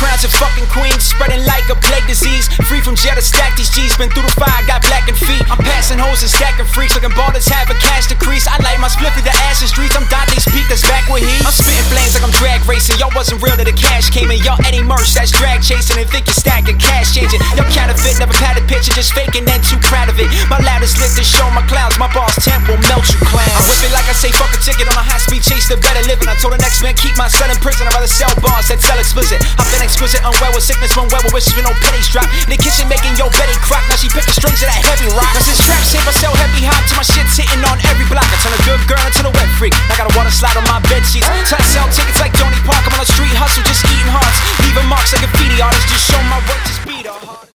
crowns and fucking queens, spreading like a plague disease. Free from jail to stack these G's, been through the fire, got blackened feet. I'm passing hoes and stacking freaks, looking ballers having cash decrease. I light my split through the ass and streets, I'm Dante's Peak, that's back where he. I'm spitting flames like I'm drag racing, y'all wasn't real till the cash came in. Y'all Eddie Merch, that's drag chasing and think you're stacking cash changing. Y'all counterfeit, never had a picture, just faking and too proud of it. My loudest lit to show my clouds, my boss temp will melt you clowns. I whip it like I say fuck a ticket on a high speed chase to better living. I told the next man keep my son in prison, I'd rather sell bars that sell explicit. I've been exquisite, unwell with sickness, unwell with wishes with no pennies drop. In the kitchen making your Betty crock, now she picking strings of that heavy rock. Cause this trap shape I sell heavy hop till my shit's hitting on every block. I turn a good girl into a wet freak, I got a water slide on my bed sheets. So I sell tickets